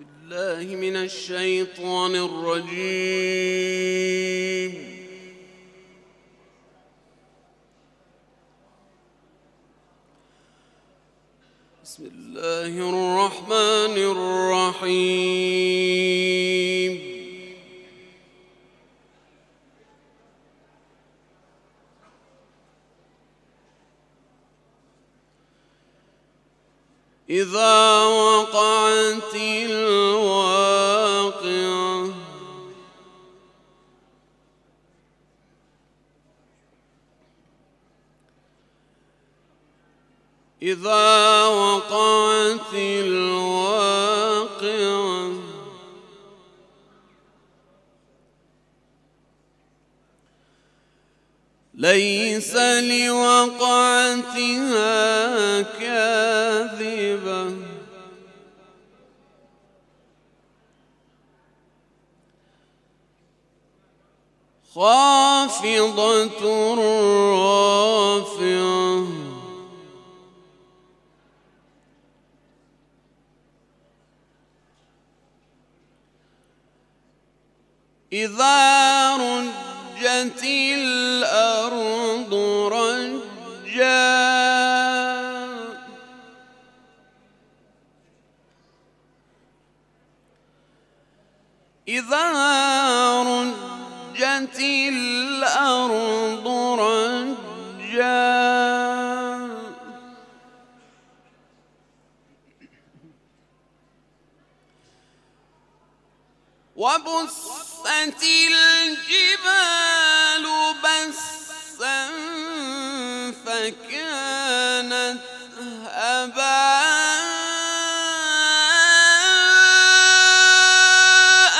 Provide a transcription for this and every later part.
بالله من الشيطان الرجيم. بسم الله الرحمن الرحيم. إذا وقعت الواقعة إذا وقعت الواقعة ليس لوقعتها كاذبة خافضة رافعة إذا رجت الأرض رجا إذا رجت الأرض رجا وبست الجبال بسا فكانت هباء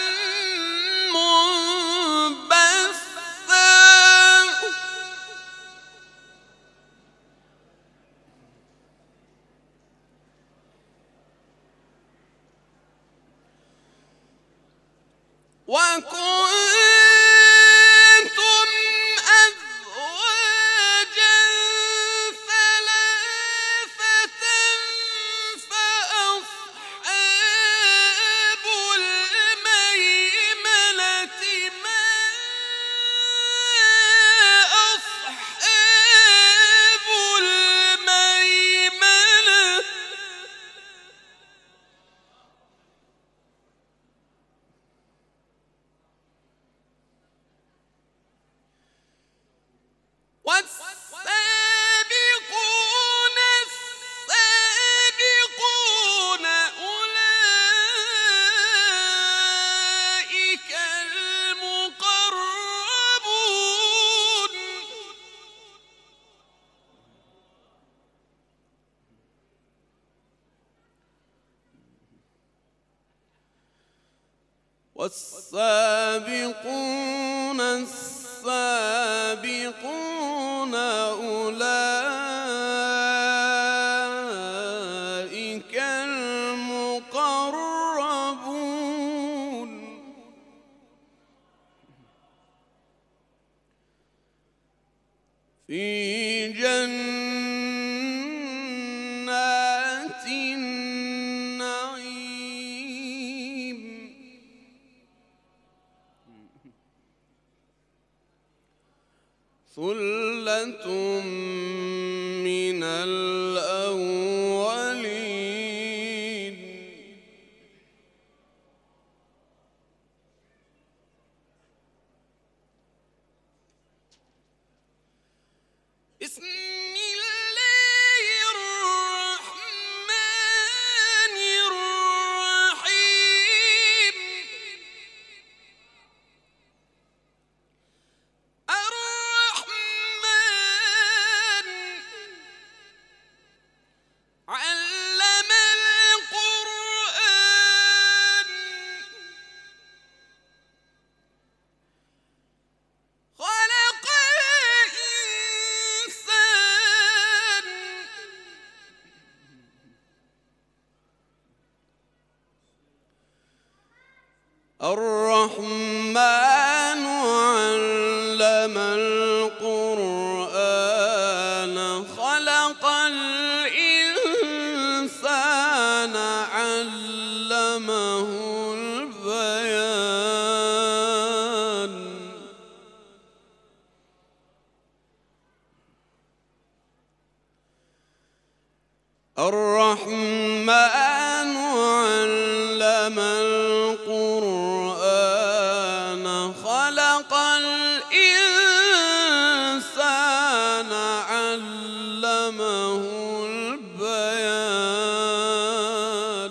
منبثا وكنتم أزواجا ثلاثة فأصحاب الميمنة ما أصحاب الميمنة والسابقون السابقون أولئك المقربون والسابقون السابقون أولئك المقربون في جنات النعيم ثلة من الأولين بسم الله الرحمن الرحيم الرحمن علم القرآن خلق الإنسان الرحمن علم القرآن خلق الإنسان علمه علم القرآن خلق الإنسان علمه البيان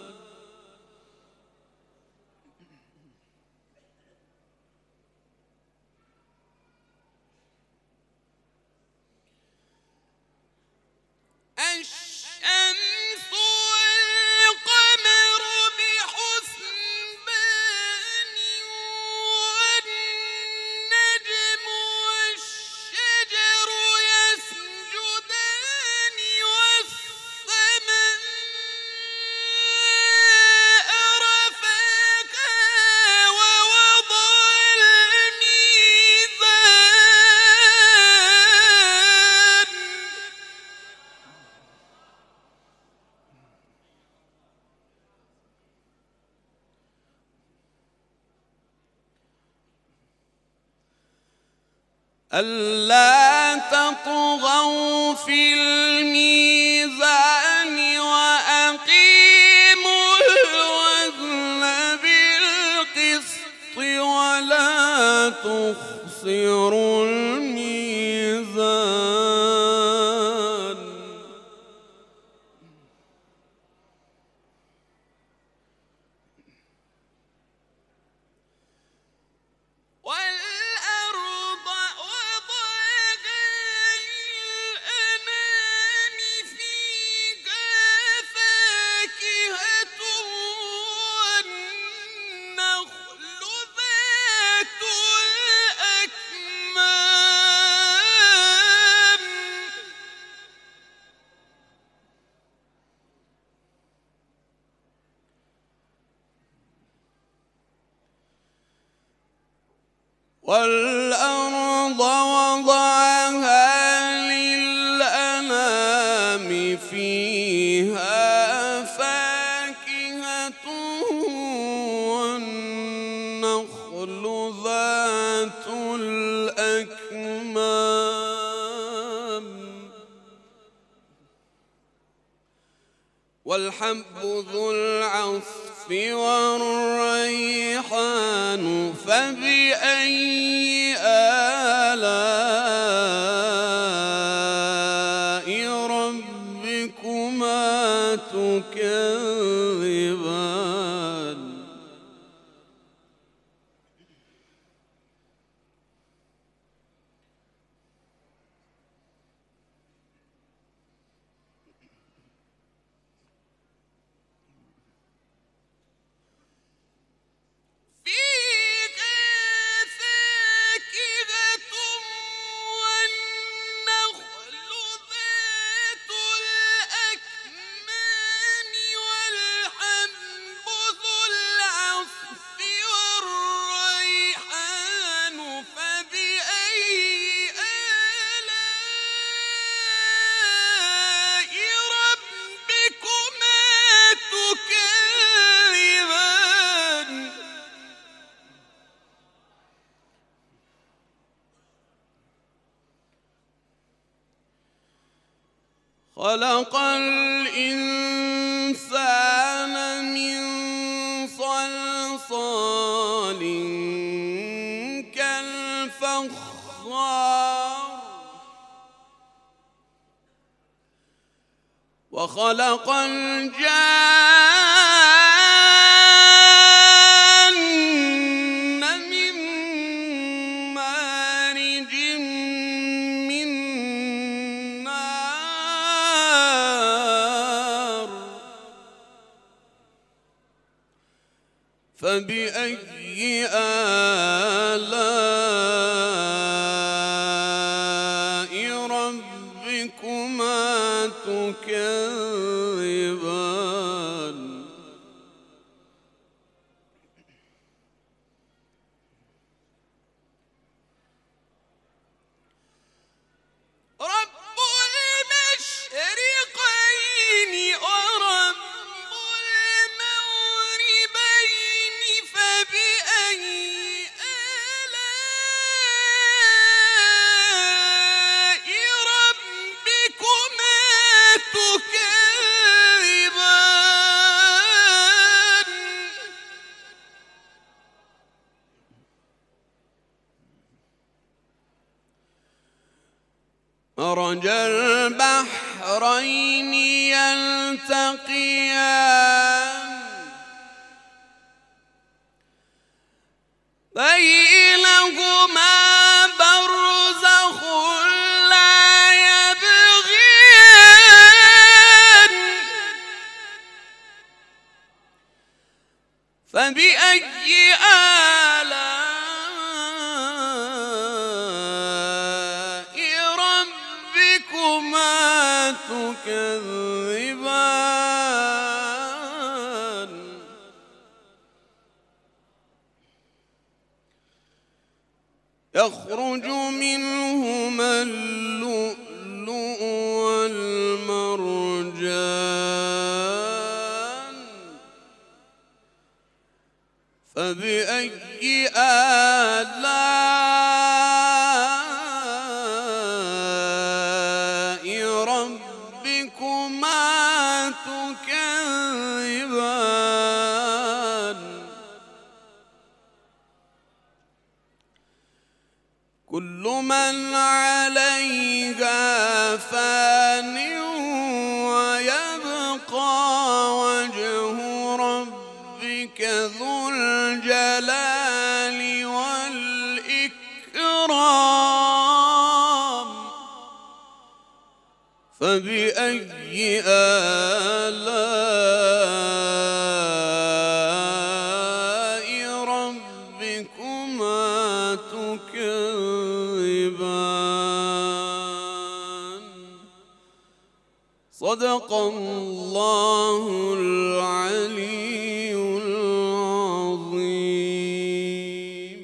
الشمس والقمر بحسبان والنجم والشجر يسجدان والسماء رفعها ووضع الميزان ألا تطغوا في الميزان وأقيموا الوزن بالقسط ولا تخسروا الميزان والأرض وضعها للأنام فيها فاكهة والنخل ذات الأكمام والأرض وضعها للأنام فيها فاكهة والنخل ذات الأكمام والحب ذو العصف والريحان فبأي آلاء ربكما تكذبان فيها فاكهة والنخل ذات الأكمام والحب ذو العصف والريحان فبأي آلاء ربكما تكذبان خلق الإنسان من صلصال كالفخار وخلق الجان من مارج من نار فبأي آلاء ربكما تكذبان رب المشرقين ورب المغربين فبأي آلاء ربكما تكذبان مرج البحرين يلتقيان بينهما برزخ لا يبغيان فبأي آلاء ربكما تكذبان يخرج منهما اللؤلؤ والمرجان فبأي آلاء ربكما تكذبان كل من عليها فان ويبقى وجه ربك ذو الجلال والإكرام فبأي آلاء ربكما تكذبان صدق الله العلي العظيم.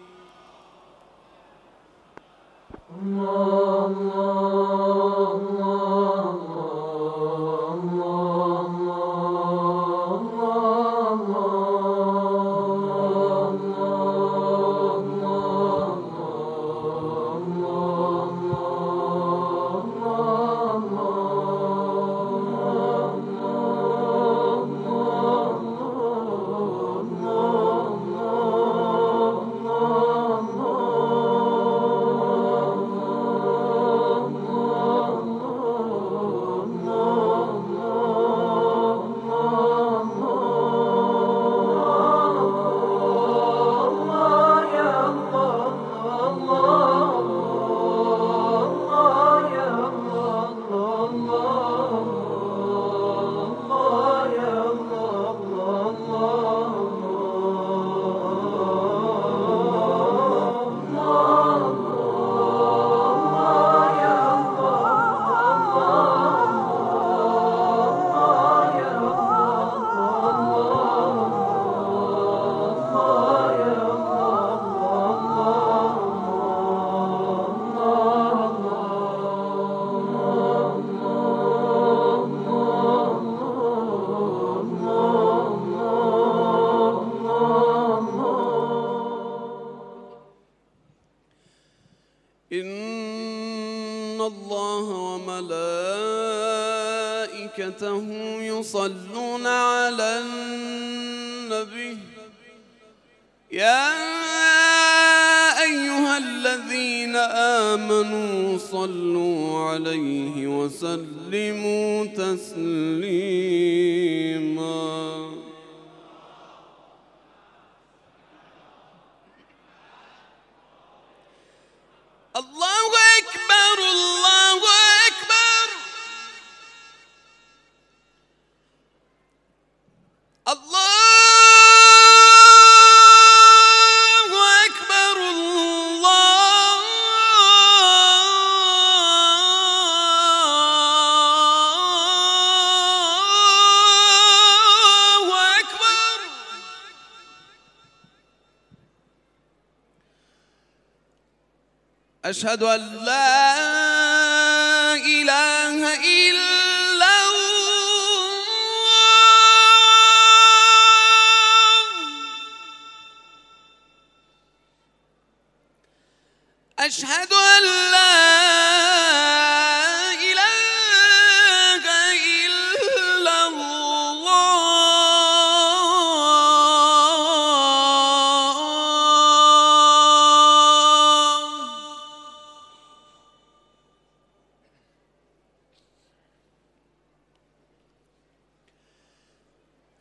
إن الله وملائكته يصلون على النبي يا أيها الذين آمنوا صلوا عليه وسلموا تسليما. الله أكبر الله أكبر الله أكبر الله أكبر. أشهد أن لا إله إلا الله. أشهد أن لا إله إلا الله.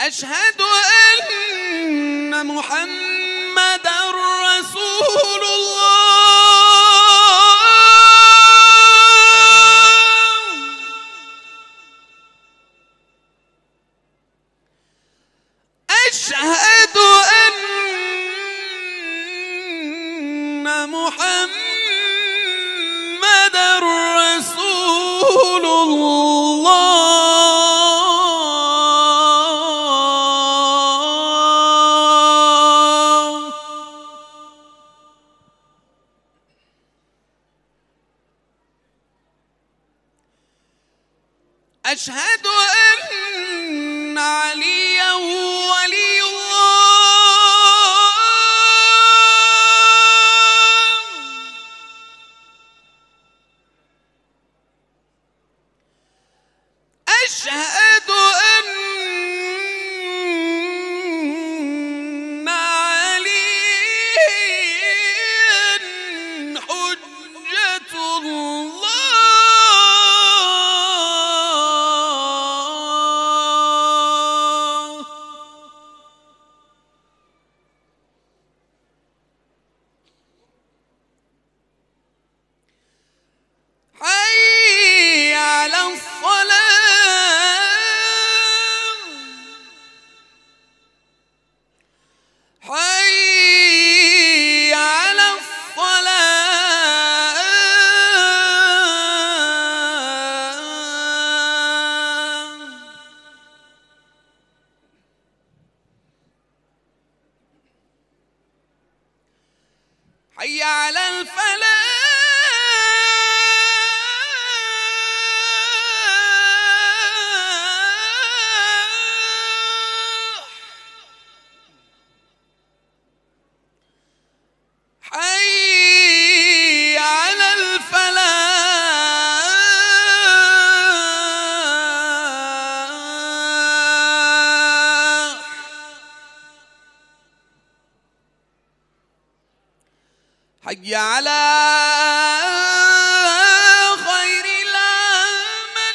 أشهد أن محمدًا رسول الله. أشهد أن محمدًا رسول الله. أشهد أن عليا ولي الله. أشهد أن عليا حجة الله. حي على الصلاة. حي على الصلاة. حي على الفلاح. حي على الفلاح. حي على خير العمل.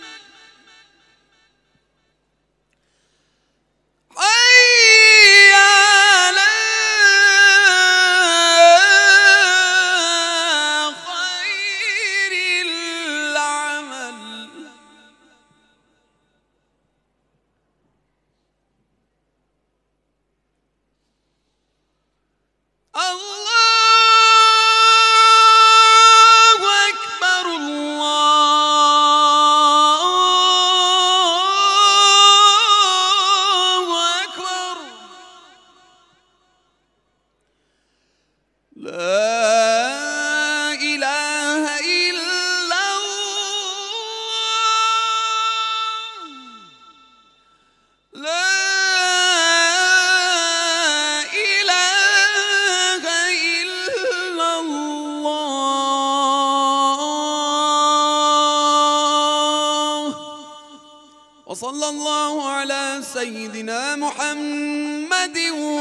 حي على خير العمل. الله أكبر. الله أكبر. لا إله إلا الله. لا إله إلا الله. وصلى الله على سيدنا محمد